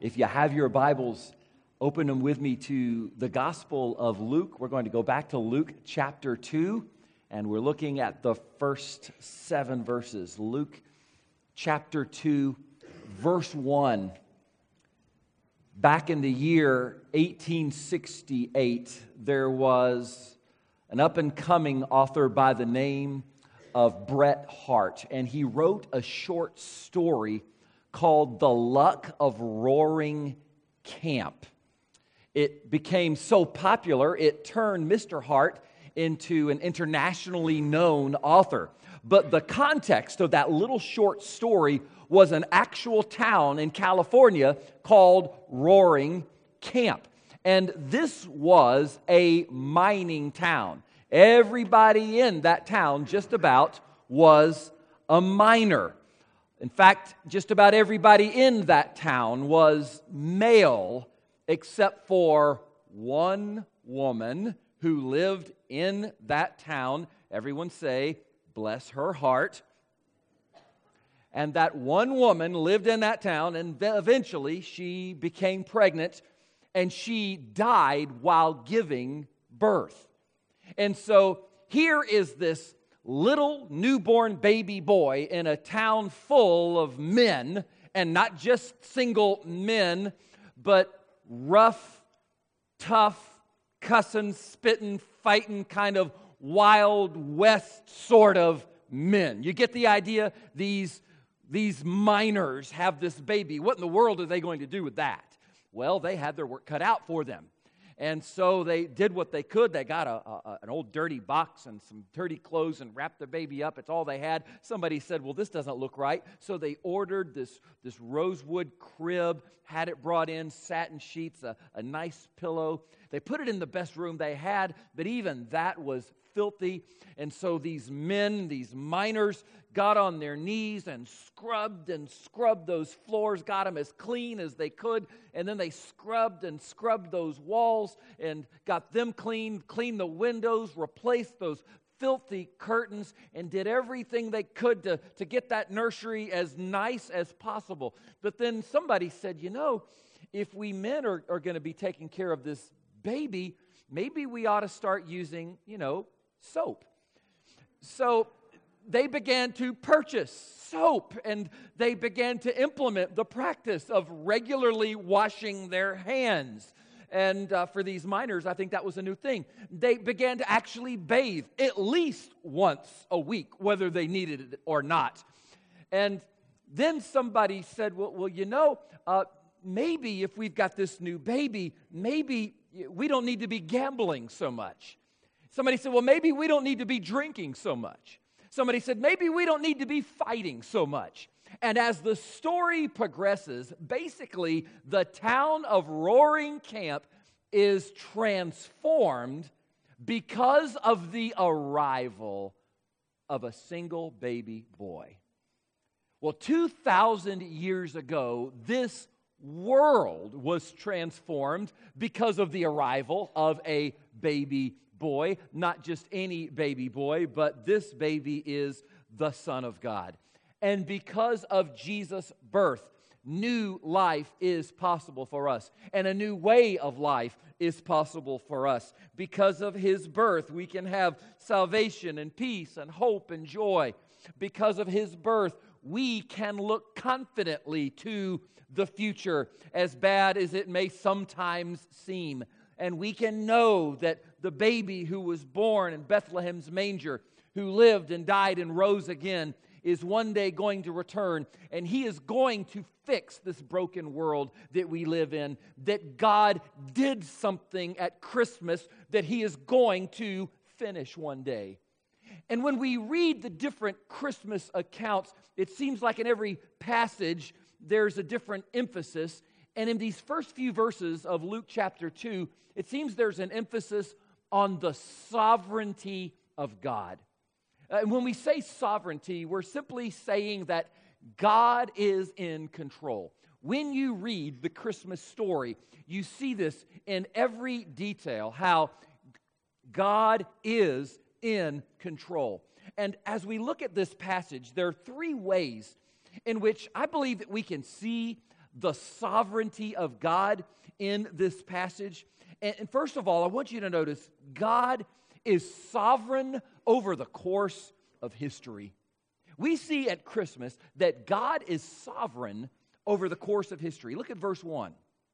If you have your Bibles, open them with me to the Gospel of Luke. We're going to go back to Luke chapter 2, and we're looking at the first 7 verses. Luke chapter 2, verse 1. Back in the year 1868, there was an up-and-coming author by the name of Bret Harte, and he wrote a short story called The Luck of Roaring Camp. It became so popular, it turned Mr. Harte into an internationally known author. But the context of that little short story was an actual town in California called Roaring Camp. And this was a mining town. Everybody in that town just about was a miner. In fact, just about everybody in that town was male except for one woman who lived in that town. Everyone say, bless her heart. And that one woman lived in that town, and eventually she became pregnant, and she died while giving birth. And so here is this little newborn baby boy in a town full of men, and not just single men, but rough, tough, cussing, spitting, fighting, kind of Wild West sort of men. You get the idea? These miners have this baby. What in the world are they going to do with that? Well, they had their work cut out for them. And so they did what they could. They got an old dirty box and some dirty clothes and wrapped the baby up. It's all they had. Somebody said, well, this doesn't look right. So they ordered this rosewood crib, had it brought in, satin sheets, a nice pillow. They put it in the best room they had, but even that was filthy. And so these men, these miners, got on their knees and scrubbed those floors, got them as clean as they could, and then they scrubbed those walls and got them clean, cleaned the windows, replaced those filthy curtains, and did everything they could to get that nursery as nice as possible. But then somebody said, if we men are going to be taking care of this baby, maybe we ought to start using, soap. So they began to purchase soap, and they began to implement the practice of regularly washing their hands. And for these miners, I think that was a new thing. They began to actually bathe at least once a week, whether they needed it or not. And then somebody said, maybe if we've got this new baby, maybe we don't need to be gambling so much. Somebody said, well, maybe we don't need to be drinking so much. Somebody said, maybe we don't need to be fighting so much. And as the story progresses, basically the town of Roaring Camp is transformed because of the arrival of a single baby boy. Well, 2,000 years ago, this world was transformed because of the arrival of a baby boy. Not just any baby boy, but this baby is the Son of God. And because of Jesus' birth, new life is possible for us. And a new way of life is possible for us. Because of His birth, we can have salvation and peace and hope and joy. Because of His birth, we can look confidently to the future, as bad as it may sometimes seem. And we can know that the baby who was born in Bethlehem's manger, who lived and died and rose again, is one day going to return, and He is going to fix this broken world that we live in, that God did something at Christmas that He is going to finish one day. And when we read the different Christmas accounts, it seems like in every passage there's a different emphasis. And in these first few verses of Luke chapter 2, it seems there's an emphasis on the sovereignty of God. And when we say sovereignty, we're simply saying that God is in control. When you read the Christmas story, you see this in every detail, how God is in control. And as we look at this passage, there are three ways in which I believe that we can see the sovereignty of God in this passage. And first of all, I want you to notice God is sovereign over the course of history. We see at Christmas that God is sovereign over the course of history. Look at verse 1.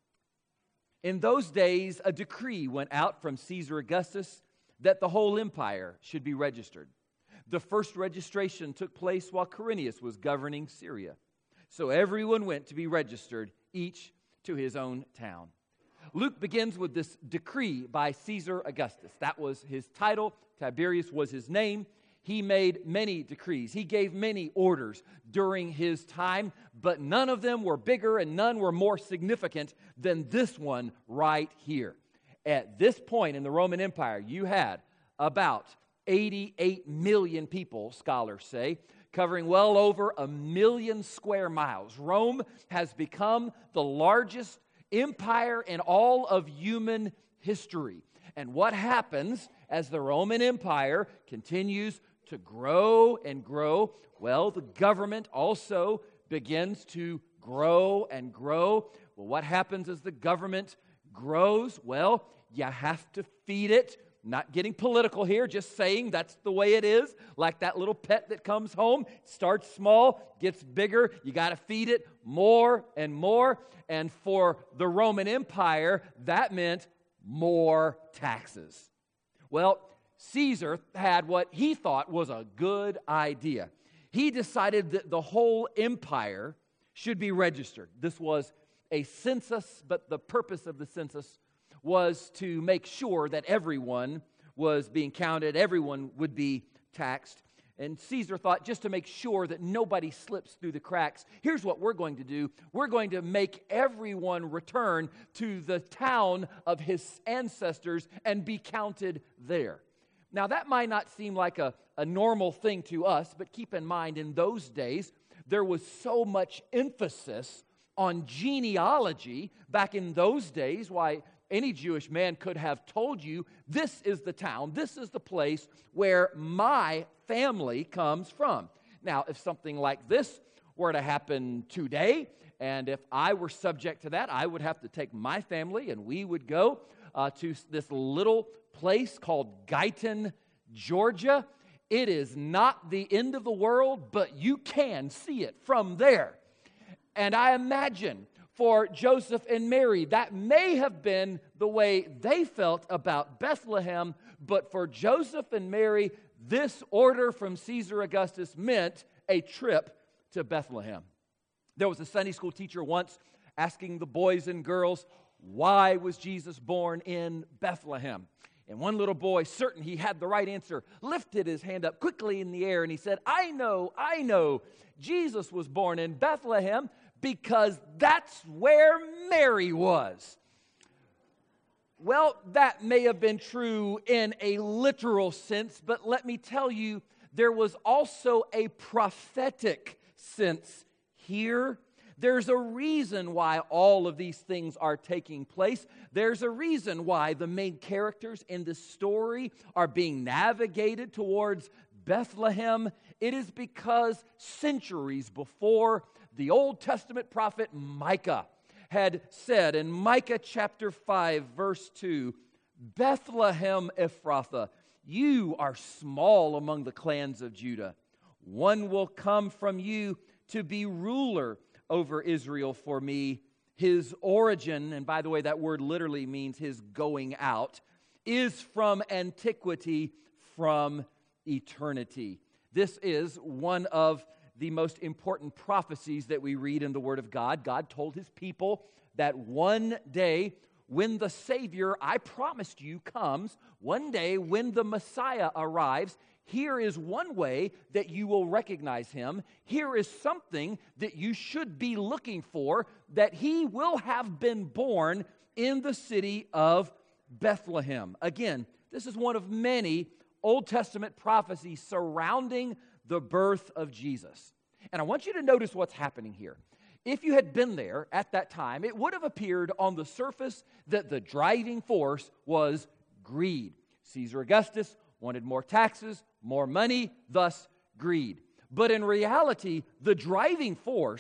In those days, a decree went out from Caesar Augustus that the whole empire should be registered. The first registration took place while Quirinius was governing Syria. So everyone went to be registered, each to his own town. Luke begins with this decree by Caesar Augustus. That was his title. Tiberius was his name. He made many decrees. He gave many orders during his time, but none of them were bigger and none were more significant than this one right here. At this point in the Roman Empire, you had about 88 million people, scholars say, covering well over 1 million square miles. Rome has become the largest empire in all of human history. And what happens as the Roman Empire continues to grow and grow? Well, the government also begins to grow and grow. Well, what happens as the government grows? Well, you have to feed it. Not getting political here, just saying that's the way it is. Like that little pet that comes home, starts small, gets bigger. You got to feed it more and more. And for the Roman Empire, that meant more taxes. Well, Caesar had what he thought was a good idea. He decided that the whole empire should be registered. This was a census, but the purpose of the census was to make sure that everyone was being counted, everyone would be taxed. And Caesar thought, just to make sure that nobody slips through the cracks, here's what we're going to do. We're going to make everyone return to the town of his ancestors and be counted there. Now, that might not seem like a normal thing to us, but keep in mind, in those days, there was so much emphasis on genealogy back in those days. Why, any Jewish man could have told you, this is the town, this is the place where my family comes from. Now, if something like this were to happen today, and if I were subject to that, I would have to take my family and we would go to this little place called Guyton, Georgia. It is not the end of the world, but you can see it from there. And I imagine for Joseph and Mary, that may have been the way they felt about Bethlehem, but for Joseph and Mary, this order from Caesar Augustus meant a trip to Bethlehem. There was a Sunday school teacher once asking the boys and girls, why was Jesus born in Bethlehem? And one little boy, certain he had the right answer, lifted his hand up quickly in the air and he said, I know, Jesus was born in Bethlehem because that's where Mary was. Well, that may have been true in a literal sense, but let me tell you, there was also a prophetic sense here. There's a reason why all of these things are taking place. There's a reason why the main characters in the story are being navigated towards Bethlehem. It is because centuries before, the Old Testament prophet Micah had said in Micah chapter 5, verse 2, Bethlehem Ephrathah, you are small among the clans of Judah. One will come from you to be ruler over Israel for me. His origin, and by the way, that word literally means his going out, is from antiquity, from eternity. This is one of the most important prophecies that we read in the Word of God. God told his people that one day when the Savior I promised you comes, one day when the Messiah arrives, here is one way that you will recognize him. Here is something that you should be looking for, that he will have been born in the city of Bethlehem. Again, this is one of many Old Testament prophecies surrounding the birth of Jesus. And I want you to notice what's happening here. If you had been there at that time, it would have appeared on the surface that the driving force was greed. Caesar Augustus wanted more taxes, more money, thus greed. But in reality, the driving force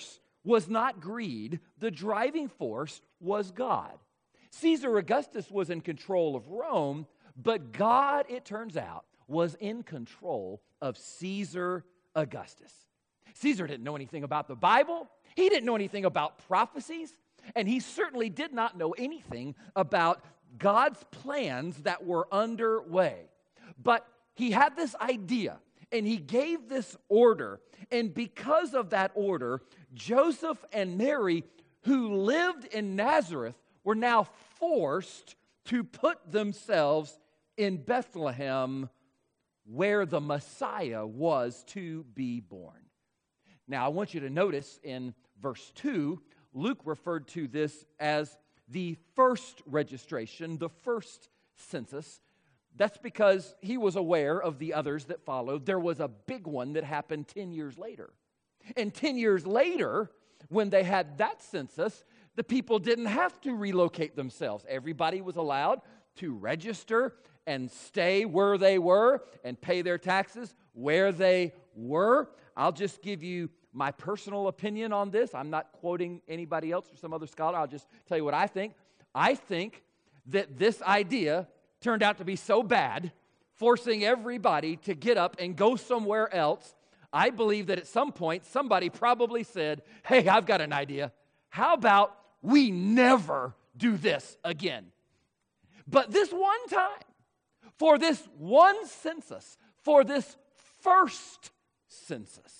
was not greed. The driving force was God. Caesar Augustus was in control of Rome, but God, it turns out, was in control of Caesar Augustus. Caesar didn't know anything about the Bible. He didn't know anything about prophecies. And he certainly did not know anything about God's plans that were underway. But he had this idea, and he gave this order. And because of that order, Joseph and Mary, who lived in Nazareth, were now forced to put themselves in Bethlehem, where the Messiah was to be born. Now, I want you to notice in verse 2, Luke referred to this as the first registration, the first census. That's because he was aware of the others that followed. There was a big one that happened 10 years later. And 10 years later, when they had that census, the people didn't have to relocate themselves. Everybody was allowed to register and stay where they were and pay their taxes where they were. I'll just give you my personal opinion on this. I'm not quoting anybody else or some other scholar. I'll just tell you what I think. I think that this idea turned out to be so bad, forcing everybody to get up and go somewhere else. I believe that at some point, somebody probably said, hey, I've got an idea. How about we never do this again? But this one time, for this one census, for this first census,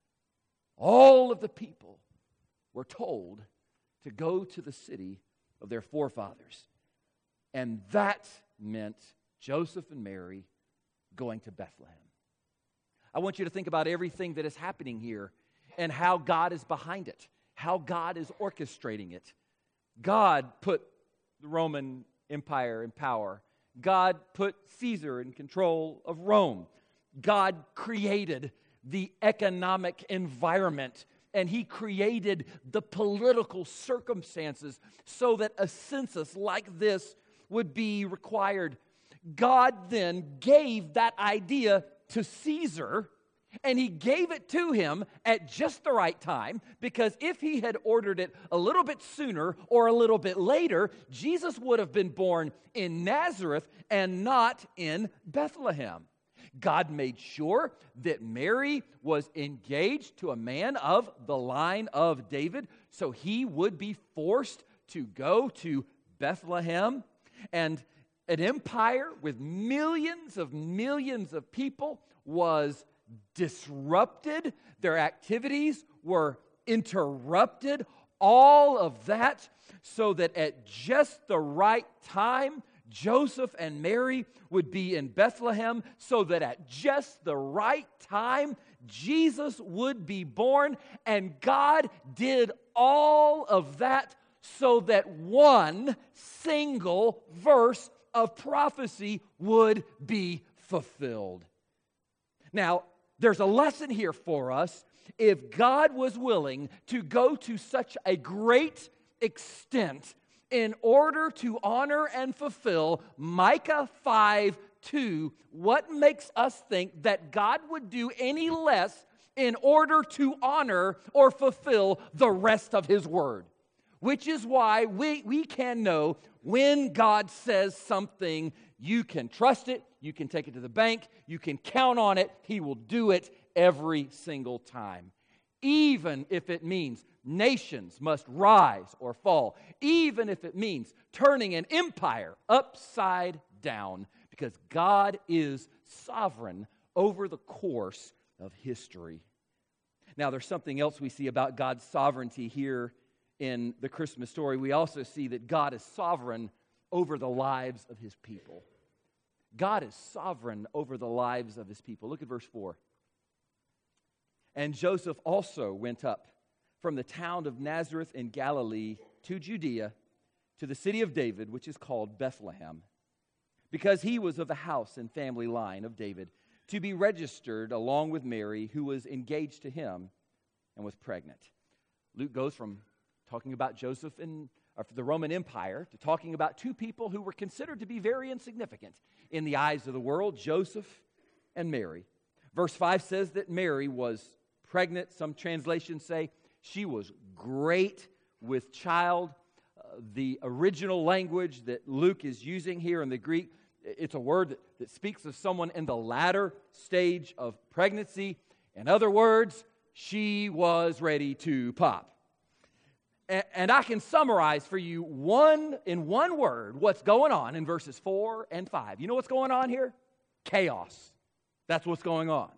all of the people were told to go to the city of their forefathers. And that meant Joseph and Mary going to Bethlehem. I want you to think about everything that is happening here and how God is behind it, how God is orchestrating it. God put the Roman Empire in power. God put Caesar in control of Rome. God created the economic environment, and he created the political circumstances so that a census like this would be required. God then gave that idea to Caesar, and he gave it to him at just the right time, because if he had ordered it a little bit sooner or a little bit later, Jesus would have been born in Nazareth and not in Bethlehem. God made sure that Mary was engaged to a man of the line of David, so he would be forced to go to Bethlehem. And an empire with millions of people was disrupted. Their activities were interrupted. All of that so that at just the right time, Joseph and Mary would be in Bethlehem, so that at just the right time, Jesus would be born. And God did all of that so that one single verse of prophecy would be fulfilled. Now, there's a lesson here for us. If God was willing to go to such a great extent in order to honor and fulfill Micah 5:2, what makes us think that God would do any less in order to honor or fulfill the rest of his word? Which is why we can know when God says something, you can trust it, you can take it to the bank, you can count on it, he will do it every single time. Even if it means nations must rise or fall, even if it means turning an empire upside down, because God is sovereign over the course of history. Now, there's something else we see about God's sovereignty here in the Christmas story. We also see that God is sovereign over the lives of his people. God is sovereign over the lives of his people. Look at verse 4. And Joseph also went up from the town of Nazareth in Galilee to Judea, to the city of David, which is called Bethlehem, because he was of the house and family line of David, to be registered along with Mary, who was engaged to him and was pregnant. Luke goes from talking about Joseph and the Roman Empire to talking about two people who were considered to be very insignificant in the eyes of the world, Joseph and Mary. Verse 5 says that Mary was pregnant. Some translations say She was great with child. The original language that Luke is using here in the Greek, it's a word that speaks of someone in the latter stage of pregnancy. In other words, she was ready to pop. And I can summarize for you in one word what's going on in verses 4 and 5. You know what's going on here? Chaos. That's what's going on.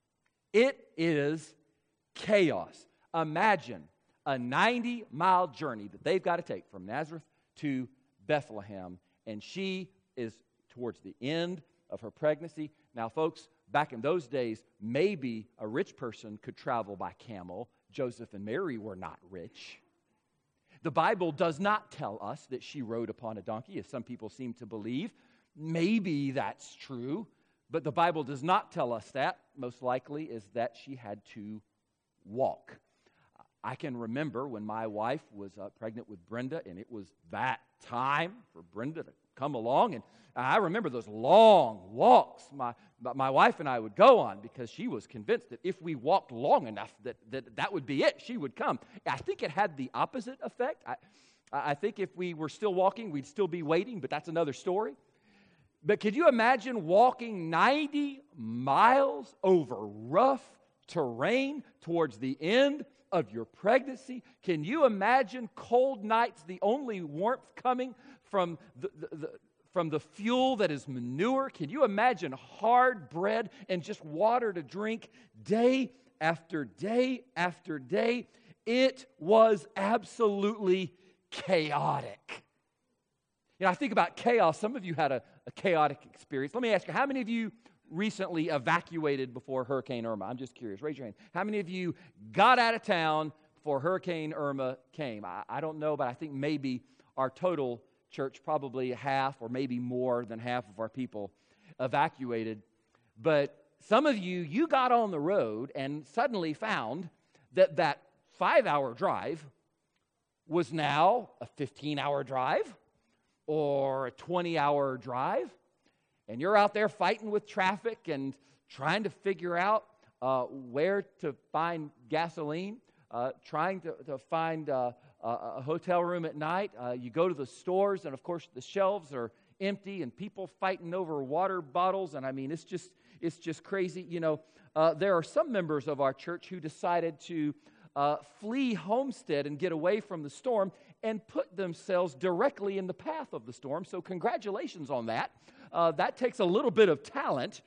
It is chaos. Imagine a 90-mile journey that they've got to take from Nazareth to Bethlehem, and she is towards the end of her pregnancy. Now, folks, back in those days, maybe a rich person could travel by camel. Joseph and Mary were not rich. The Bible does not tell us that she rode upon a donkey, as some people seem to believe. Maybe that's true, but the Bible does not tell us that. Most likely is that she had to walk. I can remember when my wife was pregnant with Brenda, and it was that time for Brenda to come along, and I remember those long walks my wife and I would go on, because she was convinced that if we walked long enough that would be it. She would come. I think it had the opposite effect. I think if we were still walking, we'd still be waiting, but that's another story. But could you imagine walking 90 miles over rough terrain towards the end of your pregnancy? Can you imagine cold nights, the only warmth coming from the fuel that is manure? Can you imagine hard bread and just water to drink day after day after day? It was absolutely chaotic. You know, I think about chaos. Some of you had a chaotic experience. Let me ask you, how many of you recently evacuated before Hurricane Irma? I'm just curious. Raise your hand. How many of you got out of town before Hurricane Irma came? I don't know, but I think maybe our total church, probably half or maybe more than half of our people evacuated. But some of you got on the road and suddenly found that 5-hour drive was now a 15-hour drive or a 20-hour drive. And you're out there fighting with traffic and trying to figure out where to find gasoline, trying to find a hotel room at night. You go to the stores, and of course the shelves are empty, and people fighting over water bottles. And I mean, it's just crazy. You know, there are some members of our church who decided to flee Homestead and get away from the storm and put themselves directly in the path of the storm. So congratulations on that. That takes a little bit of talent.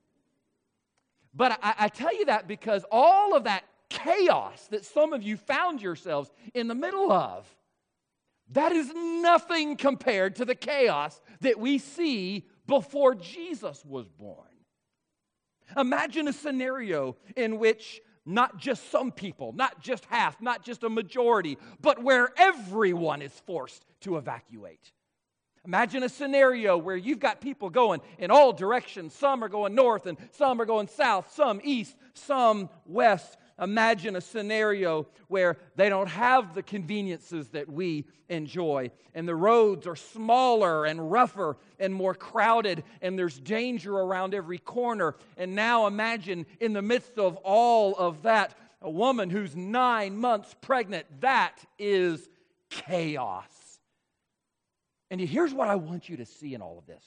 But I tell you that because all of that chaos that some of you found yourselves in the middle of, that is nothing compared to the chaos that we see before Jesus was born. Imagine a scenario in which not just some people, not just half, not just a majority, but where everyone is forced to evacuate. Imagine a scenario where you've got people going in all directions. Some are going north and some are going south, some east, some west. Imagine a scenario where they don't have the conveniences that we enjoy, and the roads are smaller and rougher and more crowded, and there's danger around every corner. And now imagine in the midst of all of that, a woman who's 9 months pregnant. That is chaos. And here's what I want you to see in all of this.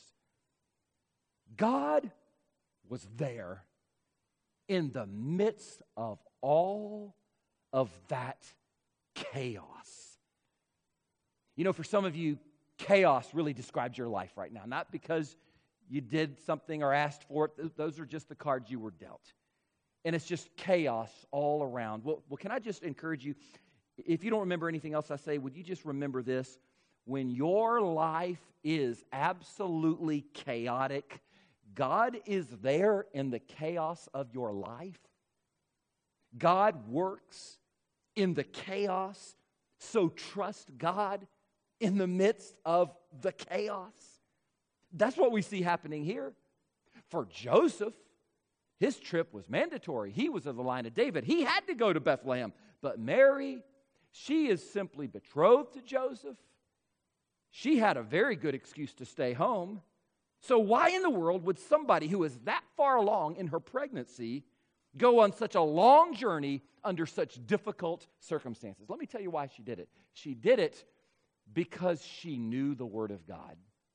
God was there in the midst of all of that chaos. You know, for some of you, chaos really describes your life right now. Not because you did something or asked for it. Those are just the cards you were dealt. And it's just chaos all around. Well, can I just encourage you, if you don't remember anything else I say, would you just remember this? When your life is absolutely chaotic, God is there in the chaos of your life. God works in the chaos, so trust God in the midst of the chaos. That's what we see happening here. For Joseph, his trip was mandatory. He was of the line of David. He had to go to Bethlehem. But Mary, she is simply betrothed to Joseph. She had a very good excuse to stay home. So why in the world would somebody who is that far along in her pregnancy go on such a long journey under such difficult circumstances? Let me tell you why she did it. She did it because she knew the Word of God.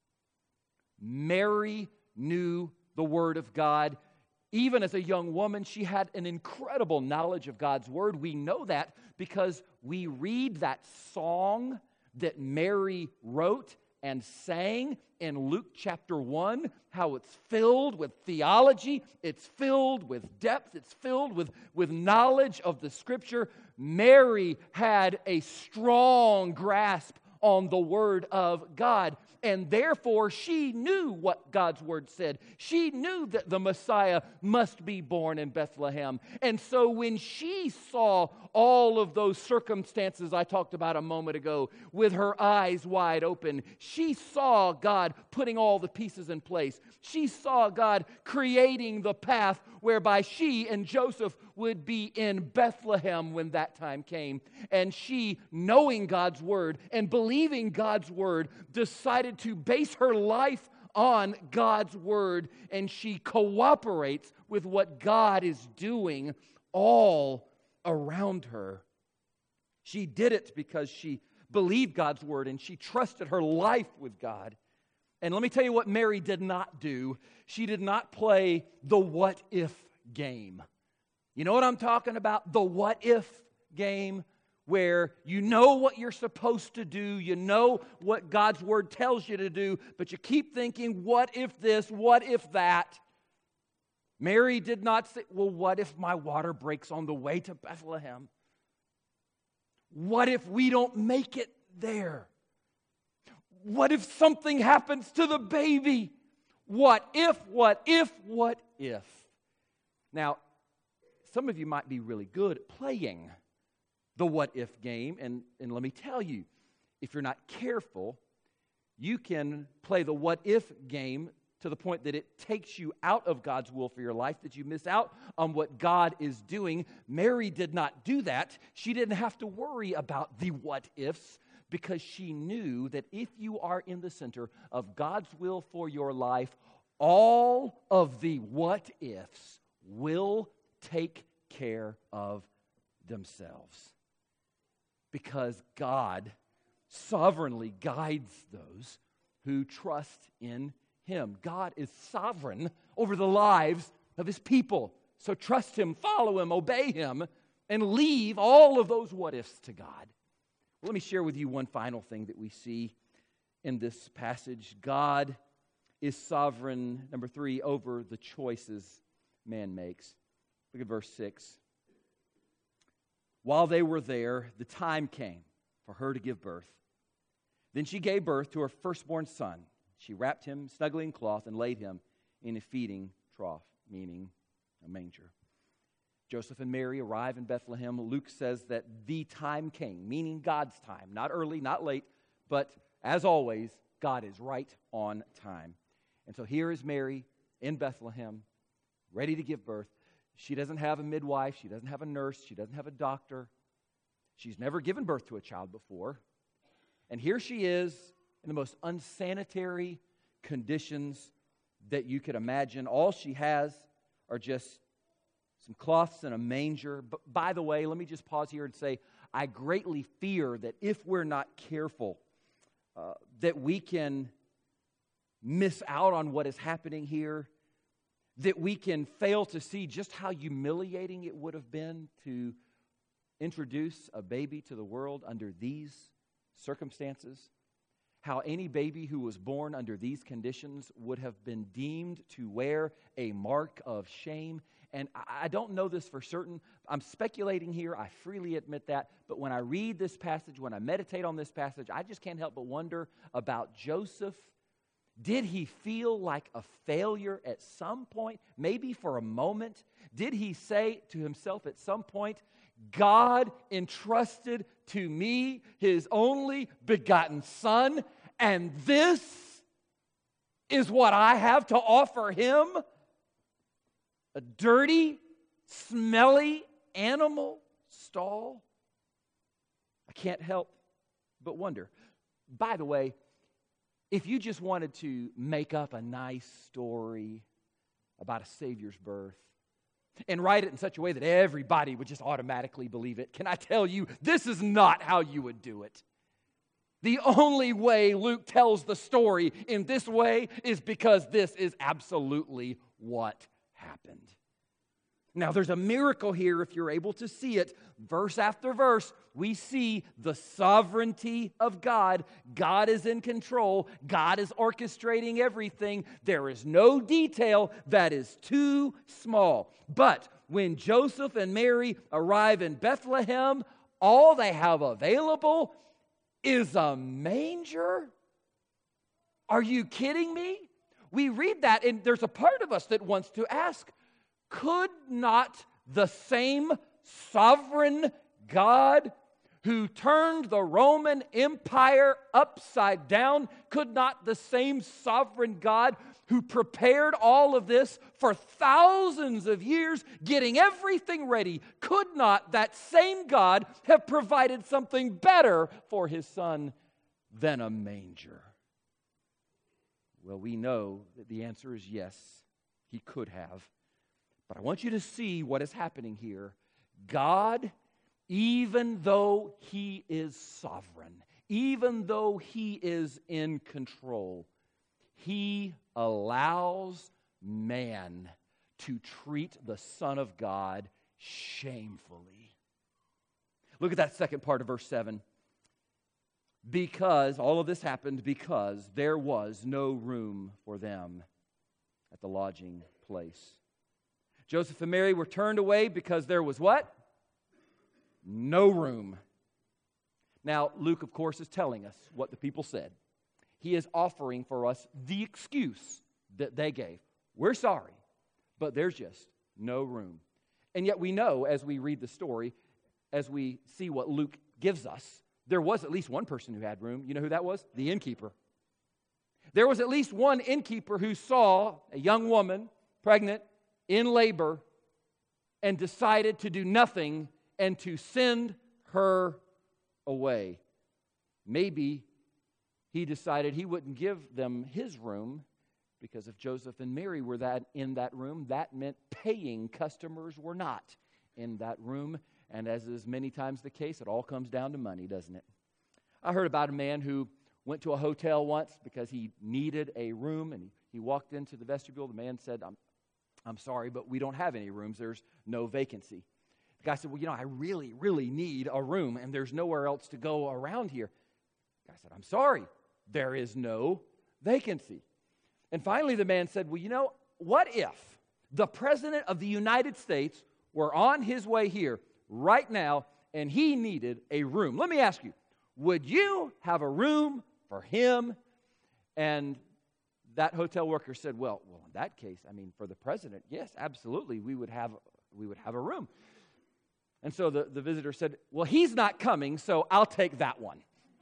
Mary knew the Word of God. Even as a young woman, she had an incredible knowledge of God's Word. We know that because we read that song that Mary wrote and sang in Luke chapter 1, how it's filled with theology, it's filled with depth, it's filled with knowledge of the Scripture. Mary had a strong grasp on the Word of God. And therefore, she knew what God's Word said. She knew that the Messiah must be born in Bethlehem. And so when she saw all of those circumstances I talked about a moment ago, with her eyes wide open, she saw God putting all the pieces in place. She saw God creating the path whereby she and Joseph would be in Bethlehem when that time came. And she, knowing God's Word and believing God's Word, decided to base her life on God's Word, and she cooperates with what God is doing all around her. She did it because she believed God's Word and she trusted her life with God. And let me tell you what Mary did not do. She did not play the what if game. You know what I'm talking about? The what if game, where you know what you're supposed to do, you know what God's Word tells you to do, but you keep thinking, what if this, what if that? Mary did not say, well, what if my water breaks on the way to Bethlehem? What if we don't make it there? What if something happens to the baby? What if, what if, what if? Now, some of you might be really good at playing the what if game, and let me tell you, if you're not careful, you can play the what if game to the point that it takes you out of God's will for your life, that you miss out on what God is doing. Mary did not do that. She didn't have to worry about the what ifs, because she knew that if you are in the center of God's will for your life, all of the what ifs will take care of themselves. Because God sovereignly guides those who trust in Him. God is sovereign over the lives of His people. So trust Him, follow Him, obey Him, and leave all of those what ifs to God. Well, let me share with you one final thing that we see in this passage. God is sovereign, number 3, over the choices man makes. Look at verse 6. While they were there, the time came for her to give birth. Then she gave birth to her firstborn son. She wrapped him snugly in cloth and laid him in a feeding trough, meaning a manger. Joseph and Mary arrive in Bethlehem. Luke says that the time came, meaning God's time. Not early, not late, but as always, God is right on time. And so here is Mary in Bethlehem, ready to give birth. She doesn't have a midwife. She doesn't have a nurse. She doesn't have a doctor. She's never given birth to a child before. And here she is in the most unsanitary conditions that you could imagine. All she has are just some cloths and a manger. But by the way, let me just pause here and say, I greatly fear that if we're not careful, that we can miss out on what is happening here, that we can fail to see just how humiliating it would have been to introduce a baby to the world under these circumstances, how any baby who was born under these conditions would have been deemed to wear a mark of shame. And I don't know this for certain. I'm speculating here. I freely admit that. But when I read this passage, when I meditate on this passage, I just can't help but wonder about Joseph. Did he feel like a failure at some point? Maybe for a moment? Did he say to himself at some point, God entrusted to me His only begotten Son, and this is what I have to offer Him? A dirty, smelly animal stall? I can't help but wonder. By the way, if you just wanted to make up a nice story about a Savior's birth, and write it in such a way that everybody would just automatically believe it. Can I tell you, this is not how you would do it. The only way Luke tells the story in this way is because this is absolutely what happened. Now, there's a miracle here if you're able to see it. Verse after verse, we see the sovereignty of God. God is in control. God is orchestrating everything. There is no detail that is too small. But when Joseph and Mary arrive in Bethlehem, all they have available is a manger? Are you kidding me? We read that, and there's a part of us that wants to ask, could not the same sovereign God who turned the Roman Empire upside down, could not the same sovereign God who prepared all of this for thousands of years, getting everything ready, could not that same God have provided something better for his son than a manger? Well, we know that the answer is yes, he could have. But I want you to see what is happening here. God, even though he is sovereign, even though he is in control, he allows man to treat the Son of God shamefully. Look at that second part of verse 7. Because, all of this happened because there was no room for them at the lodging place. Joseph and Mary were turned away because there was what? No room. Now, Luke, of course, is telling us what the people said. He is offering for us the excuse that they gave. We're sorry, but there's just no room. And yet we know, as we read the story, as we see what Luke gives us, there was at least one person who had room. You know who that was? The innkeeper. There was at least one innkeeper who saw a young woman, pregnant, in labor, and decided to do nothing and to send her away. Maybe he decided he wouldn't give them his room because if Joseph and Mary were in that room, that meant paying customers were not in that room. And as is many times the case, it all comes down to money, doesn't it? I heard about a man who went to a hotel once because he needed a room, and he walked into the vestibule. The man said, I'm sorry, but we don't have any rooms. There's no vacancy. The guy said, well, I really, really need a room, and there's nowhere else to go around here. The guy said, I'm sorry, there is no vacancy. And finally the man said, well, what if the President of the United States were on his way here right now, and he needed a room? Let me ask you, would you have a room for him? And that hotel worker said, well, in that case, for the president, yes, absolutely, we would have a room. And so the visitor said, well, he's not coming, so I'll take that one.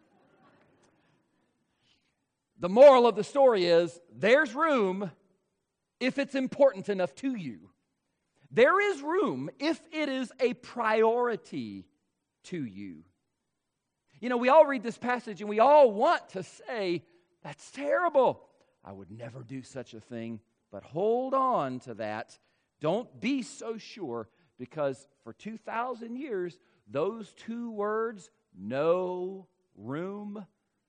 The moral of the story is, there's room if it's important enough to you. There is room if it is a priority to you. We all read this passage and we all want to say, that's terrible. I would never do such a thing. But hold on to that. Don't be so sure, because for 2,000 years, those two words, no room,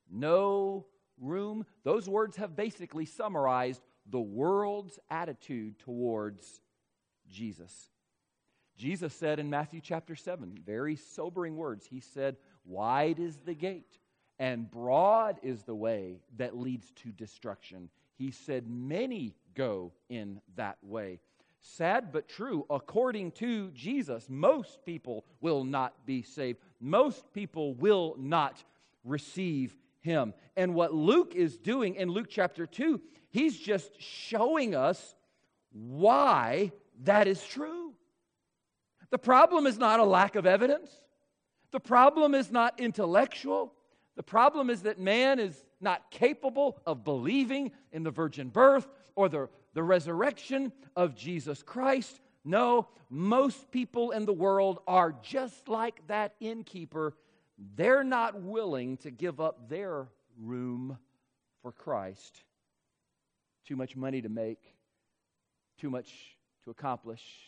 those words have basically summarized the world's attitude towards Jesus. Jesus said in Matthew chapter 7, very sobering words. He said, wide is the gate and broad is the way that leads to destruction. He said, many go in that way. Sad but true, according to Jesus, most people will not be saved. Most people will not receive him. And what Luke is doing in Luke chapter 2, he's just showing us why that is true. The problem is not a lack of evidence. The problem is not intellectual. The problem is that man is not capable of believing in the virgin birth or the resurrection of Jesus Christ. No, most people in the world are just like that innkeeper. They're not willing to give up their room for Christ. Too much money to make, too much to accomplish,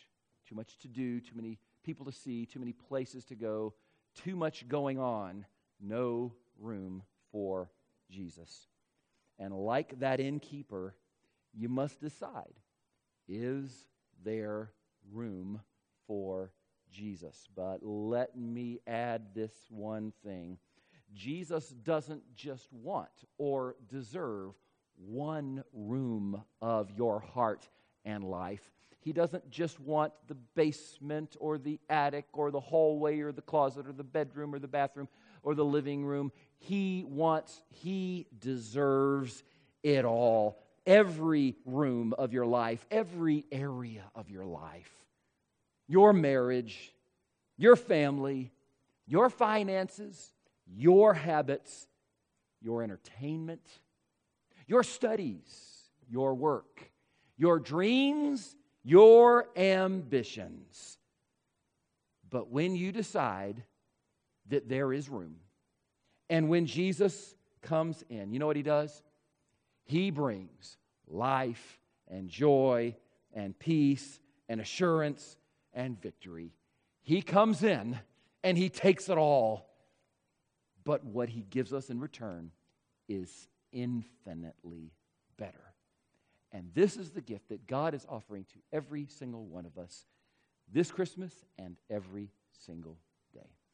too much to do, too many people to see, too many places to go, too much going on, no room for Jesus. And like that innkeeper, you must decide, is there room for Jesus? But let me add this one thing. Jesus doesn't just want or deserve one room of your heart and life. He doesn't just want the basement or the attic or the hallway or the closet or the bedroom or the bathroom or the living room. He deserves it all. Every room of your life, every area of your life. Your marriage, your family, your finances, your habits, your entertainment, your studies, your work, your dreams, your ambitions. But when you decide that there is room, and when Jesus comes in, you know what He does? He brings life and joy and peace and assurance and victory. He comes in and He takes it all. But what He gives us in return is infinitely better. And this is the gift that God is offering to every single one of us this Christmas and every single day.